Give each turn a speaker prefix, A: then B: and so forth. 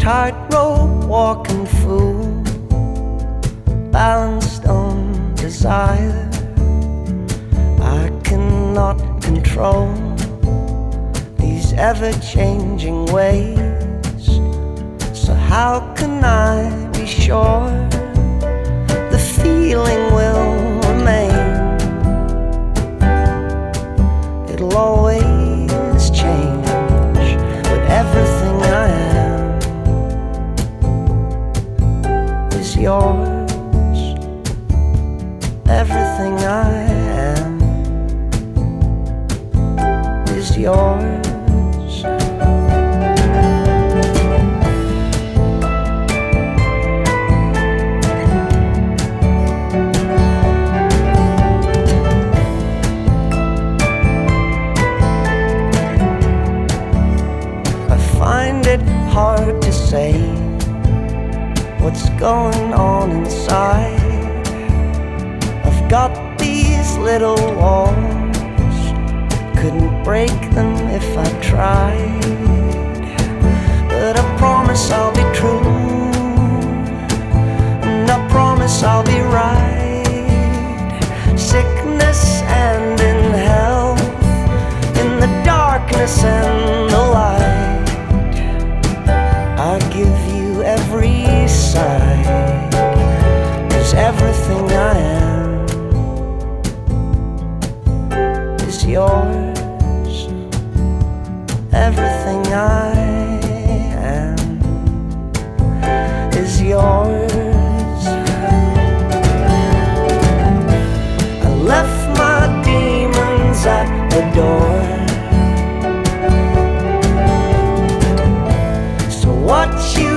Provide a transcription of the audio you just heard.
A: tightrope walking fool, balanced on desire. I cannot control these ever-changing ways, so how can I be sure the feeling will remain? It'll always change, but everything I am is yours. Everything I am is yours. Find it hard to say what's going on inside. I've got these little walls, couldn't break them if I tried. But I promise I'll be true, and I promise I'll be right. Sickness and in health, in the darkness and the light, I give you every side, 'cause everything I am is yours. Everything I am is yours. I left my demons at the door, what you